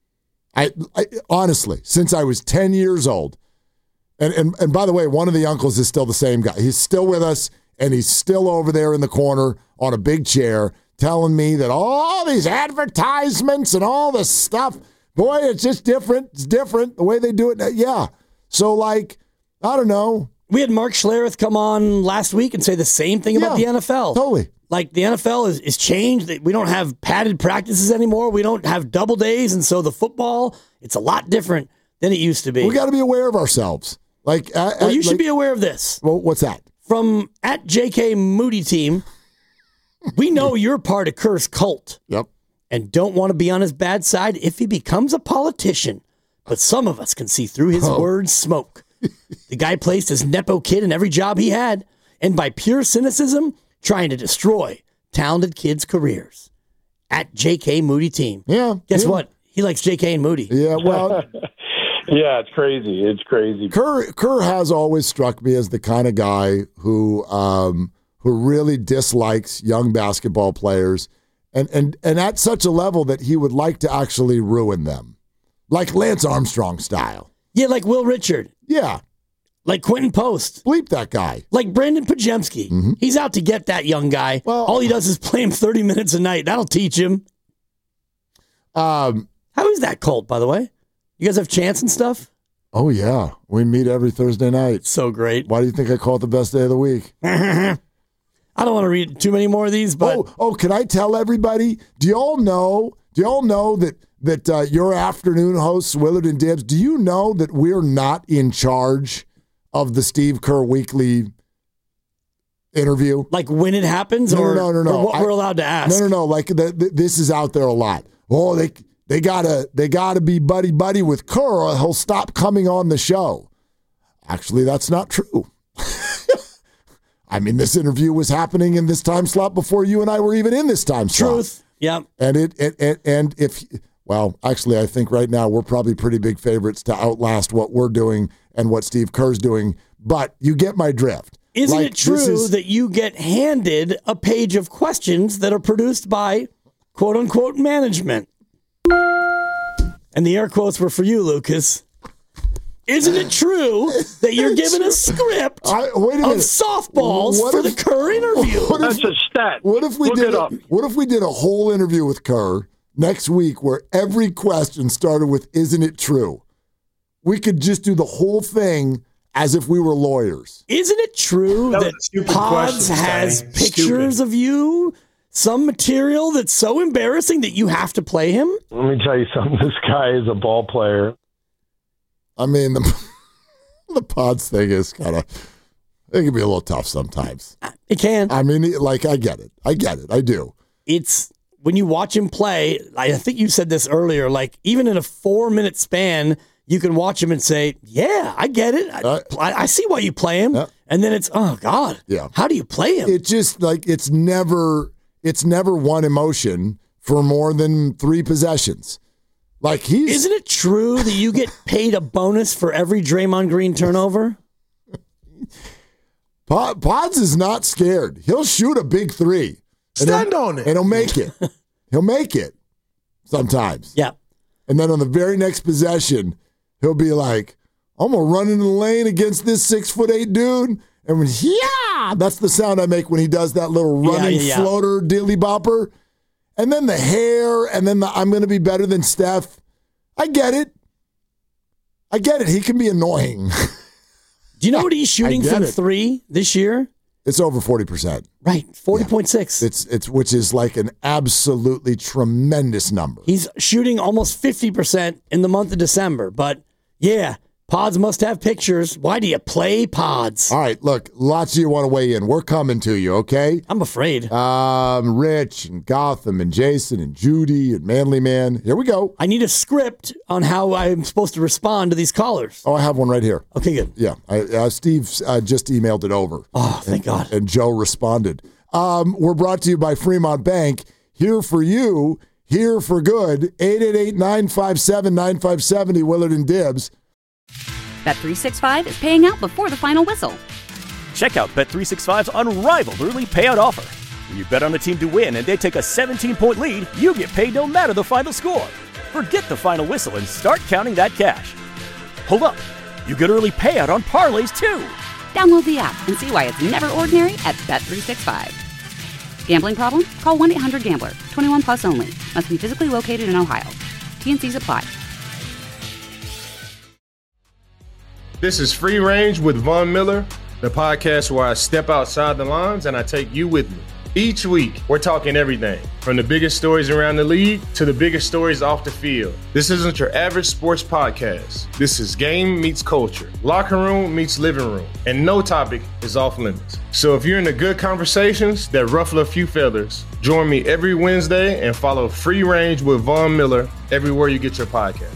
I, I honestly, since I was ten years old, and, and, and by the way, one of the uncles is still the same guy. He's still with us, and he's still over there in the corner on a big chair telling me that all these advertisements and all this stuff, boy, it's just different. It's different the way they do it. Yeah. So, like, I don't know. We had Mark Schlereth come on last week and say the same thing about yeah, the N F L. Totally. Like, the N F L is, is changed. We don't have padded practices anymore. We don't have double days. And so the football, it's a lot different than it used to be. We got to be aware of ourselves. Like, uh, well, you uh, should like, be aware of this. Well, what's that? From at J K Moody Team, we know you're part of Kerr's cult. Yep. And don't want to be on his bad side if he becomes a politician. But some of us can see through his oh. words smoke. The guy placed his Nepo kid in every job he had, and by pure cynicism, trying to destroy talented kids' careers. At J K Moody Team. Yeah. Guess yeah. what? He likes J K and Moody. Yeah, well. yeah, it's crazy. It's crazy. Kerr, Kerr has always struck me as the kind of guy who um, who really dislikes young basketball players and, and, and at such a level that he would like to actually ruin them. Like Lance Armstrong style. Yeah, like Will Richard. Yeah. Like Quentin Post. Bleep that guy. Like Brandon Pajemski. Mm-hmm. He's out to get that young guy. Well, all he does is play him thirty minutes a night. That'll teach him. Um, How is that cult, by the way? You guys have chants and stuff? Oh, yeah. We meet every Thursday night. So great. Why do you think I call it the best day of the week? I don't want to read too many more of these, but... Oh, oh can I tell everybody? Do y'all know, do y'all know that, that uh, your afternoon hosts, Willard and Dibbs, do you know that we're not in charge of the Steve Kerr Weekly interview? Like when it happens, no, or, no, no, no, or what I, we're allowed to ask? No, no, no. Like the, the, this is out there a lot. Oh, they they gotta they gotta be buddy buddy with Kerr, or he'll stop coming on the show. Actually, that's not true. I mean, this interview was happening in this time slot before you and I were even in this time slot. Truth. Yeah. And it, it, it and if well, actually, I think right now we're probably pretty big favorites to outlast what we're doing and what Steve Kerr's doing. But you get my drift. Isn't like, it true is, that you get handed a page of questions that are produced by quote unquote management? And the air quotes were for you, Lucas. Isn't it true that you're given a script I, wait a of minute. softballs What for if, the Kerr interview? What if, That's a stat. What if we Look did? it A, up. what if we did a whole interview with Kerr next week, where every question started with "Isn't it true?" We could just do the whole thing as if we were lawyers. Isn't it true that, that that Pods question, has Sonny. pictures Stupid. of you some material that's so embarrassing that you have to play him? Let me tell you something. This guy is a ball player. I mean, the, the Pods thing is kind of, it can be a little tough sometimes. It can. I mean, like, I get it. I get it. I do. It's, when you watch him play, I think you said this earlier, like, even in a four-minute span, you can watch him and say, yeah, I get it. I, uh, I see why you play him. Uh, and then it's, oh, God, yeah. How do you play him? It just, like, it's never, it's never one emotion for more than three possessions. Like, he's... Isn't it true that you get paid a bonus for every Draymond Green turnover? Pods is not scared. He'll shoot a big three. Stand on it. And he'll make it. He'll make it sometimes. Yeah. And then on the very next possession, he'll be like, I'm going to run into the lane against this six foot eight dude. And when, yeah, that's the sound I make when he does that little running yeah, yeah, yeah. floater dilly bopper. And then the hair, and then the I'm going to be better than Steph. I get it. I get it. He can be annoying. Do you know what he's shooting from it. three this year? It's over forty percent. Right, forty point six. Yeah. It's it's which is like an absolutely tremendous number. He's shooting almost fifty percent in the month of December. But yeah, Pods must have pictures. Why do you play Pods? All right, look, lots of you want to weigh in. We're coming to you, okay? I'm afraid. Um, Rich and Gotham and Jason and Judy and Manly Man. Here we go. I need a script on how I'm supposed to respond to these callers. Oh, I have one right here. Okay, good. Yeah, I, uh, Steve uh, just emailed it over. Oh, thank and, God. And Joe responded. Um, we're brought to you by Fremont Bank. Here for you, here for good. eight eight eight, nine five seven, nine five seven zero, Willard and Dibs. Bet three sixty-five is paying out before the final whistle. Check out Bet three sixty-five's unrivaled early payout offer. When you bet on a team to win and they take a seventeen-point lead, you get paid no matter the final score. Forget the final whistle and start counting that cash. Hold up. You get early payout on parlays, too. Download the app and see why it's never ordinary at Bet three sixty-five. Gambling problem? Call one eight hundred gambler. twenty-one plus only. Must be physically located in Ohio. T N Cs apply. This is Free Range with Von Miller, the podcast where I step outside the lines and I take you with me. Each week, we're talking everything from the biggest stories around the league to the biggest stories off the field. This isn't your average sports podcast. This is game meets culture, locker room meets living room, and no topic is off limits. So if you're into good conversations that ruffle a few feathers, join me every Wednesday and follow Free Range with Von Miller everywhere you get your podcast.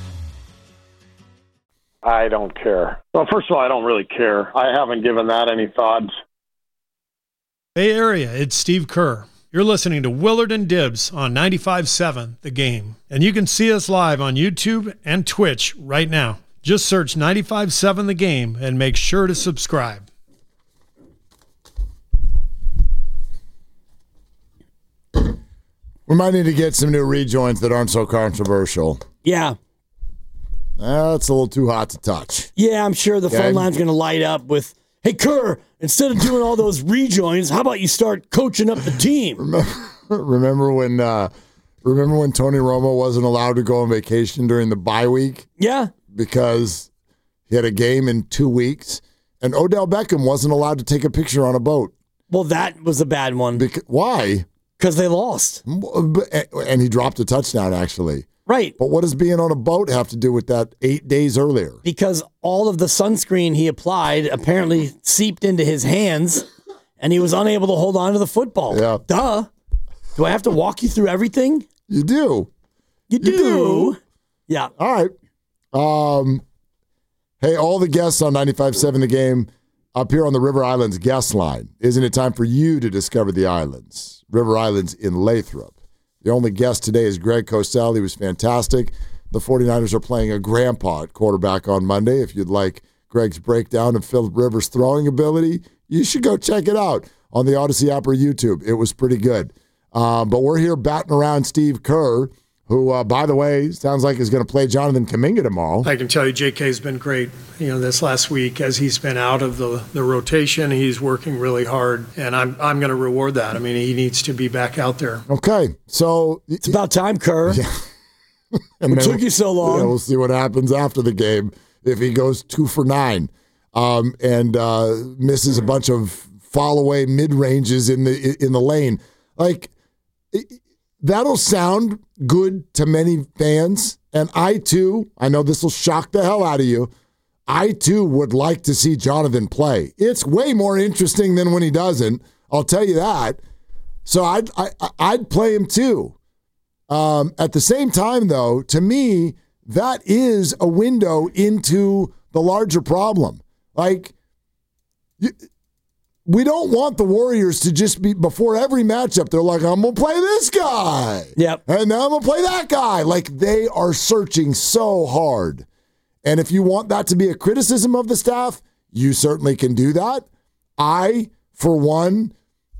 I don't care. Well, first of all, I don't really care. I haven't given that any thought. Bay Area, it's Steve Kerr. You're listening to Willard and Dibs on ninety-five seven The Game. And you can see us live on YouTube and Twitch right now. Just search ninety-five seven The Game and make sure to subscribe. We might need to get some new rejoins that aren't so controversial. Yeah. That's a little too hot to touch. Yeah, I'm sure the okay. phone line's going to light up with, hey, Kerr, instead of doing all those rejoins, how about you start coaching up the team? Remember, remember when uh, remember when Tony Romo wasn't allowed to go on vacation during the bye week? Yeah. Because he had a game in two weeks, and Odell Beckham wasn't allowed to take a picture on a boat. Well, that was a bad one. Beca- why? Because they lost. And he dropped a touchdown, actually. Right. But what does being on a boat have to do with that eight days earlier? Because all of the sunscreen he applied apparently seeped into his hands, and he was unable to hold on to the football. Yeah. Duh. Do I have to walk you through everything? You do. You do. You do. Yeah. All right. Um, hey, all the guests on ninety-five seven The Game up here on the River Islands guest line. Isn't it time for you to discover the islands? River Islands in Lathrop. The only guest today is Greg Cosell. He was fantastic. The 49ers are playing a grandpa at quarterback on Monday. If you'd like Greg's breakdown of Philip Rivers' throwing ability, you should go check it out on the Odyssey app or YouTube. It was pretty good. Um, but we're here batting around Steve Kerr, who, uh, by the way, sounds like is going to play Jonathan Kuminga tomorrow. I can tell you J K's been great. You know, this last week as he's been out of the, the rotation, he's working really hard, and I'm I'm going to reward that. I mean, he needs to be back out there. Okay, so it's about time, Kerr. Yeah. and it took you so long. Yeah, we'll see what happens after the game if he goes two for nine um, and uh, misses a bunch of fall away mid ranges in the in the lane. Like, it, that'll sound good to many fans. And I, too, I know this will shock the hell out of you. I, too, would like to see Jonathan play. It's way more interesting than when he doesn't. I'll tell you that. So I'd, I, I'd play him, too. Um, at the same time, though, to me, that is a window into the larger problem. Like, you, we don't want the Warriors to just be, before every matchup, they're like, I'm going to play this guy. Yep. And now I'm going to play that guy. Like, they are searching so hard. And if you want that to be a criticism of the staff, you certainly can do that. I, for one,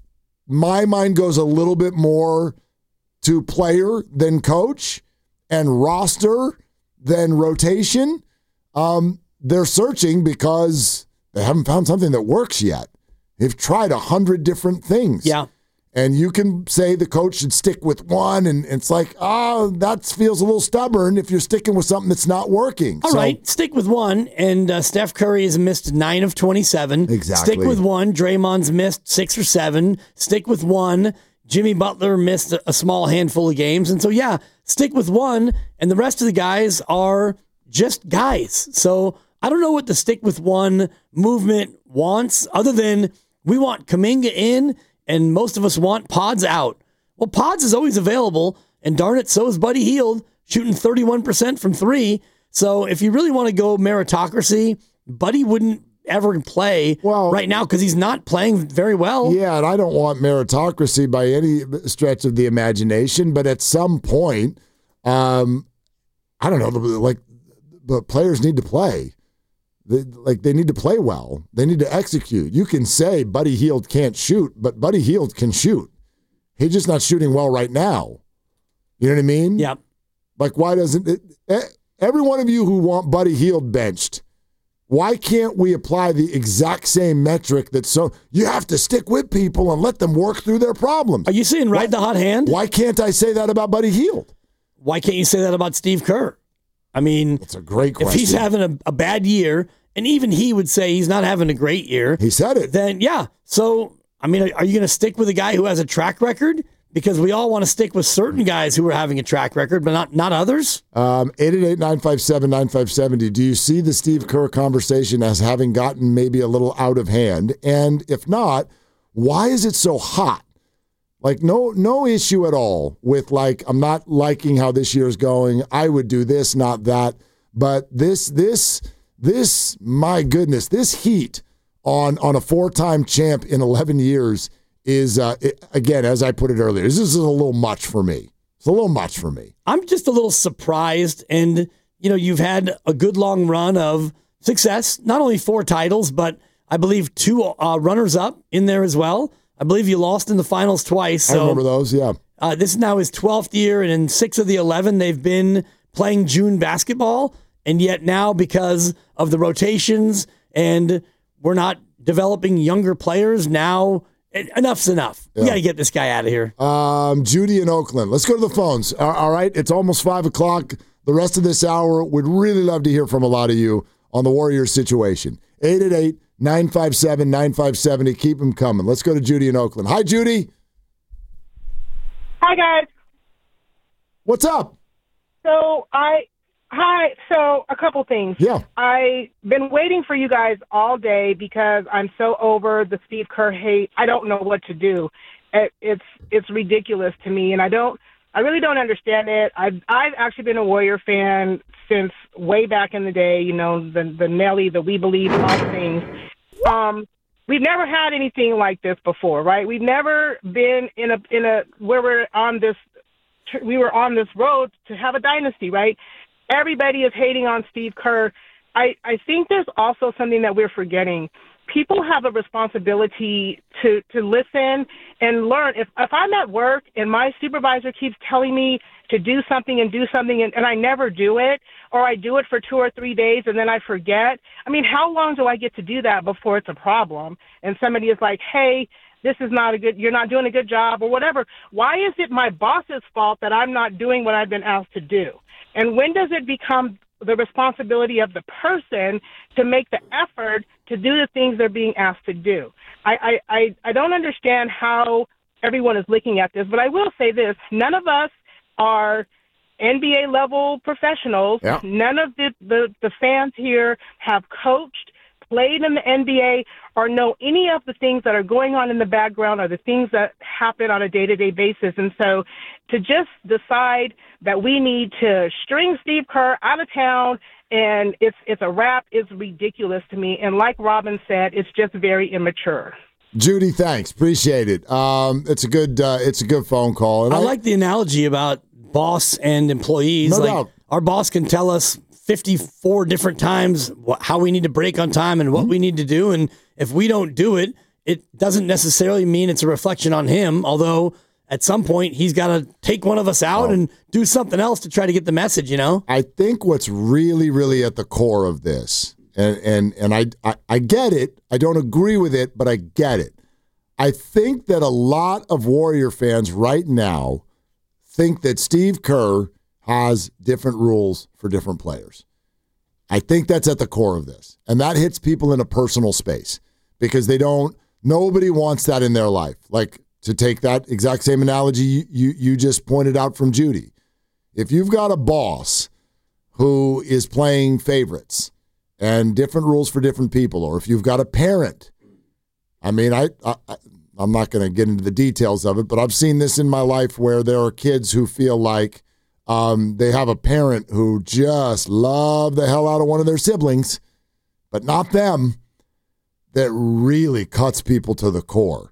my mind goes a little bit more to player than coach and roster than rotation. Um, they're searching because they haven't found something that works yet. They've tried a hundred different things. Yeah. And you can say the coach should stick with one, and it's like, oh, that feels a little stubborn if you're sticking with something that's not working. All so, right, stick with one. And uh, Steph Curry has missed nine of twenty-seven. Exactly. Stick with one. Draymond's missed six or seven. Stick with one. Jimmy Butler missed a small handful of games. And so, yeah, stick with one. And the rest of the guys are just guys. So I don't know what the stick with one movement wants other than we want Kuminga in and most of us want Pods out. Well, Pods is always available. And darn it, so is Buddy Hield, shooting thirty-one percent from three. So if you really want to go meritocracy, Buddy wouldn't ever play well, right now because he's not playing very well. Yeah, and I don't want meritocracy by any stretch of the imagination, but at some point, um, I don't know, like the players need to play. They, like they need to play well. They need to execute. You can say Buddy Hield can't shoot, but Buddy Hield can shoot. He's just not shooting well right now. You know what I mean? Yeah. Like, why doesn't it? Every one of you who want Buddy Hield benched, why can't we apply the exact same metric that so you have to stick with people and let them work through their problems? Are you saying ride why, the hot hand? Why can't I say that about Buddy Hield? Why can't you say that about Steve Kerr? I mean, it's a great question. If he's having a, a bad year, and even he would say he's not having a great year. He said it. Then, yeah. So, I mean, are you going to stick with a guy who has a track record? Because we all want to stick with certain guys who are having a track record, but not not others. Um, eight eight eight, nine five seven, nine five seven zero. Do you see the Steve Kerr conversation as having gotten maybe a little out of hand? And if not, why is it so hot? Like, no no issue at all with, like, I'm not liking how this year's going. I would do this, not that. But this, this, this, my goodness, this heat on, on a four-time champ in eleven years is, uh, it, again, as I put it earlier, this is a little much for me. It's a little much for me. I'm just a little surprised. And, you know, you've had a good long run of success, not only four titles, but I believe two uh, runners-up in there as well. I believe you lost in the finals twice. So, I remember those, yeah. Uh, this is now his twelfth year, and in six of the eleven, they've been playing June basketball. And yet now, because of the rotations and we're not developing younger players, now enough's enough. Yeah. We got to get this guy out of here. Um, Judy in Oakland. Let's go to the phones. All right, it's almost five o'clock. The rest of this hour, would really love to hear from a lot of you on the Warriors situation. eight eight eight, nine five seven, nine five seven zero. Keep them coming. Let's go to Judy in Oakland. Hi, Judy. Hi, guys. What's up? So I... Hi. So a couple things. Yeah. I've been waiting for you guys all day because I'm so over the Steve Kerr hate. I don't know what to do. It, it's it's ridiculous to me, and I don't. I really don't understand it. I've I've actually been a Warrior fan since way back in the day. You know, the the Nelly, the We Believe, all the things. Um, we've never had anything like this before, right? We've never been in a in a where we're on this. We were on this road to have a dynasty, right? Everybody is hating on Steve Kerr. I, I think there's also something that we're forgetting. People have a responsibility to, to listen and learn. If if I'm at work and my supervisor keeps telling me to do something and do something and, and I never do it, or I do it for two or three days and then I forget, I mean, how long do I get to do that before it's a problem? And somebody is like, hey, this is not a good, you're not doing a good job or whatever. Why is it my boss's fault that I'm not doing what I've been asked to do? And when does it become the responsibility of the person to make the effort to do the things they're being asked to do? I, I, I, I don't understand how everyone is looking at this. But I will say this, none of us are N B A level professionals. Yeah. None of the, the, the fans here have coached, played in the N B A, or know any of the things that are going on in the background or the things that happen on a day-to-day basis. And so to just decide that we need to string Steve Kerr out of town and it's it's a wrap is ridiculous to me. And like Robin said, it's just very immature. Judy, thanks. Appreciate it. Um, it's a good uh, it's a good phone call. And I, I like the analogy about boss and employees. No like doubt. Our boss can tell us fifty-four different times wh- how we need to break on time and what mm-hmm. we need to do. And if we don't do it, it doesn't necessarily mean it's a reflection on him, although at some point he's got to take one of us out oh. and do something else to try to get the message, you know? I think what's really, really at the core of this, and and, and I, I, I get it, I don't agree with it, but I get it. I think that a lot of Warrior fans right now think that Steve Kerr has different rules for different players. I think that's at the core of this. And that hits people in a personal space because they don't, nobody wants that in their life. Like, to take that exact same analogy you, you, you just pointed out from Judy. If you've got a boss who is playing favorites and different rules for different people, or if you've got a parent, I mean, I, I I'm not going to get into the details of it, but I've seen this in my life where there are kids who feel like um, they have a parent who just love the hell out of one of their siblings, but not them. That really cuts people to the core.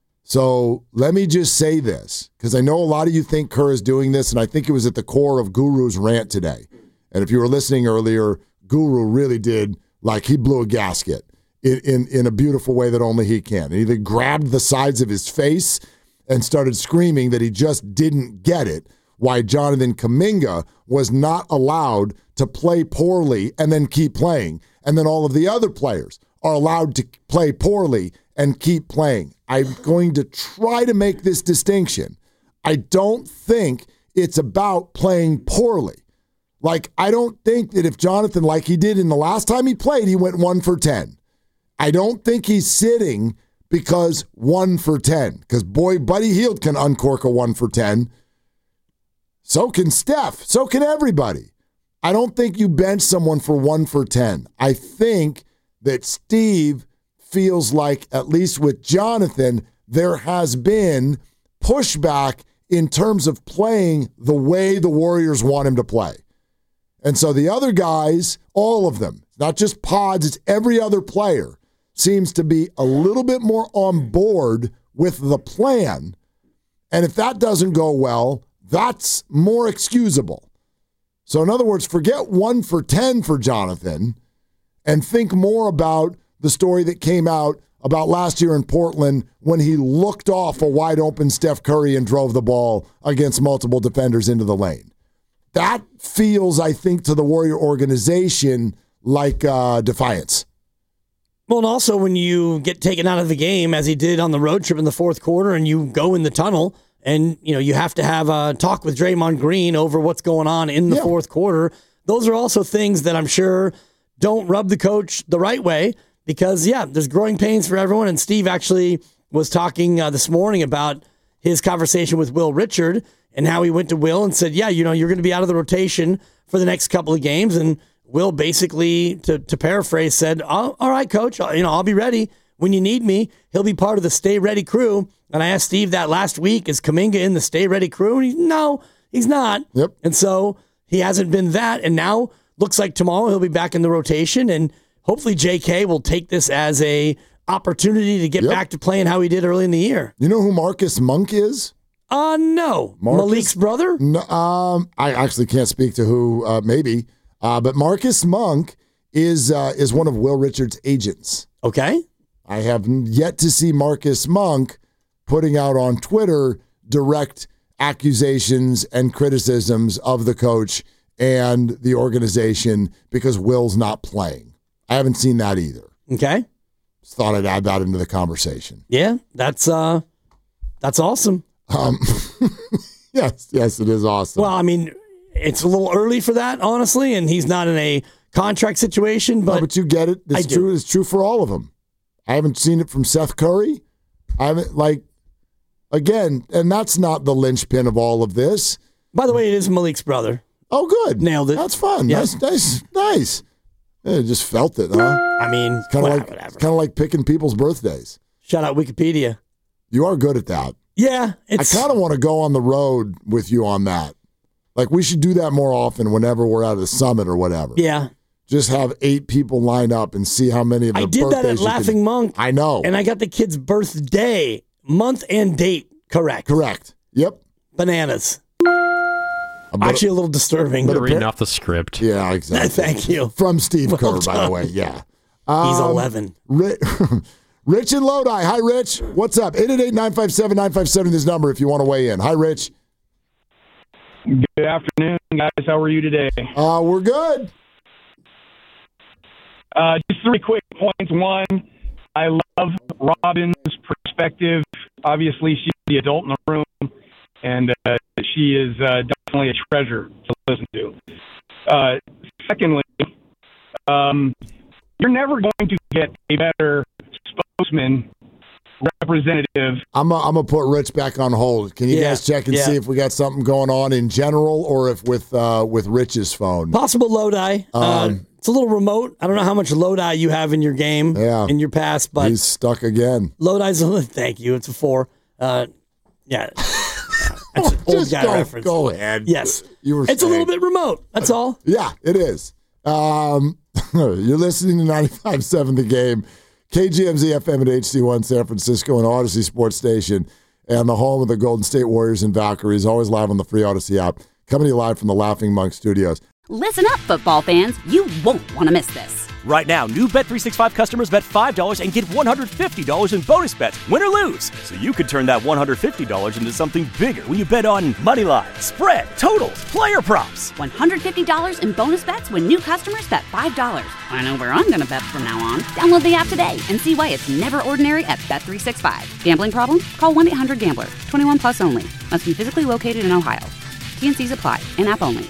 So let me just say this, because I know a lot of you think Kerr is doing this, and I think it was at the core of Guru's rant today. And if you were listening earlier, Guru really did, like, he blew a gasket in, in, in a beautiful way that only he can. And he grabbed the sides of his face and started screaming that he just didn't get it, why Jonathan Kuminga was not allowed to play poorly and then keep playing. And then all of the other players are allowed to play poorly and keep playing. I'm going to try to make this distinction. I don't think it's about playing poorly. Like, I don't think that if Jonathan, like he did in the last time he played, he went one for ten. I don't think he's sitting because one for ten. Because, boy, Buddy Hield can uncork a one for ten. So can Steph. So can everybody. I don't think you bench someone for one for ten. I think that Steve feels like, at least with Jonathan, there has been pushback in terms of playing the way the Warriors want him to play. And so the other guys, all of them, not just Pods, it's every other player, seems to be a little bit more on board with the plan. And if that doesn't go well, that's more excusable. So in other words, forget one for ten for Jonathan and think more about the story that came out about last year in Portland when he looked off a wide open Steph Curry and drove the ball against multiple defenders into the lane. That feels, I think, to the Warrior organization like uh, defiance. Well, and also when you get taken out of the game, as he did on the road trip in the fourth quarter, and you go in the tunnel, and you know you have to have a talk with Draymond Green over what's going on in the yeah. fourth quarter. Those are also things that I'm sure don't rub the coach the right way. Because, yeah, there's growing pains for everyone. And Steve actually was talking uh, this morning about his conversation with Will Richard and how he went to Will and said, yeah, you know, you're going to be out of the rotation for the next couple of games. And Will basically, to, to paraphrase, said, oh, all right, coach, you know, I'll be ready when you need me. He'll be part of the Stay Ready crew. And I asked Steve that last week, is Kuminga in the Stay Ready crew? And he, no, he's not. Yep. And so he hasn't been that. And now looks like tomorrow he'll be back in the rotation. And hopefully J K will take this as a opportunity to get yep. back to playing how he did early in the year. You know who Marcus Monk is? Uh, no. Marcus, Malik's brother? No, um, I actually can't speak to who, uh, maybe. Uh, but Marcus Monk is uh, is one of Will Richard's agents. Okay. I have yet to see Marcus Monk putting out on Twitter direct accusations and criticisms of the coach and the organization because Will's not playing. I haven't seen that either. Okay. Just thought I'd add that into the conversation. Yeah, that's uh, that's awesome. Um, yes, yes, it is awesome. Well, I mean, it's a little early for that, honestly, and he's not in a contract situation. But, no, but you get it. It's I true. do. It's true for all of them. I haven't seen it from Seth Curry. I haven't, like, again, and that's not the linchpin of all of this. By the way, it is Malik's brother. Oh, good. Nailed it. That's fun. Yeah. Nice, nice, nice. Yeah, just felt it, huh? I mean, kind of well, like kind of like picking people's birthdays. Shout out Wikipedia. You are good at that. Yeah, it's... I kind of want to go on the road with you on that. Like, we should do that more often whenever we're at a summit or whatever. Yeah. Just have eight people line up and see how many of the I did that at Laughing can... Monk. I know. And I got the kid's birthday, month and date correct. Correct. Yep. Bananas. Actually, a little disturbing. But reading off the script. Yeah, exactly. Thank you. From Steve well Kerr, done. by the way. Yeah. He's um, eleven. Rich, Rich in Lodi. Hi, Rich. What's up? eight eight eight, nine five seven, nine five seven this number if you want to weigh in. Hi, Rich. Good afternoon, guys. How are you today? Uh, we're good. Uh, just three quick points. One, I love Robin's perspective. Obviously, she's the adult in the room, and uh, she is uh, definitely a treasure to listen to. Uh, secondly, um, you're never going to get a better spokesman representative. I'm a, I'm gonna put Rich back on hold. Can you Yeah, guys check and yeah. see if we got something going on in general, or if with uh, with Rich's phone? Possible Lodi. Um, uh, it's a little remote. I don't know how much Lodi you have in your game, Yeah. in your past, but He's stuck again. Lodi's a thank you. It's a four. Uh, yeah. That's an old Just guy go, reference. go ahead. Yes. You were It's saying. a little bit remote. That's all. Yeah, it is. Um, you're listening to ninety-five point seven The Game, K G M Z F M at H C one San Francisco and Odyssey Sports Station, and the home of the Golden State Warriors and Valkyries, always live on the free Odyssey app. Coming to you live from the Laughing Monk Studios. Listen up, football fans. You won't want to miss this. Right now, new Bet three sixty-five customers bet five dollars and get one hundred fifty dollars in bonus bets, win or lose. So you could turn that one hundred fifty dollars into something bigger when you bet on money line, spread, totals, player props. one hundred fifty dollars in bonus bets when new customers bet five dollars. I know where I'm going to bet from now on. Download the app today and see why it's never ordinary at Bet three sixty-five. Gambling problem? Call one eight hundred gambler. twenty-one plus only. Must be physically located in Ohio. T N Cs apply. In-app only.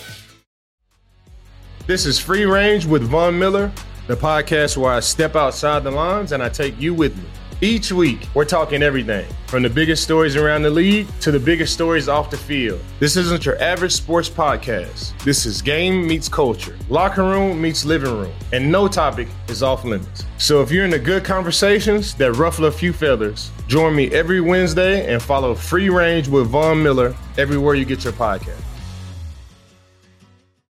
This is Free Range with Von Miller, the podcast where I step outside the lines and I take you with me. Each week, we're talking everything from the biggest stories around the league to the biggest stories off the field. This isn't your average sports podcast. This is game meets culture, locker room meets living room, and no topic is off limits. So if you're into good conversations that ruffle a few feathers, join me every Wednesday and follow Free Range with Von Miller everywhere you get your podcast.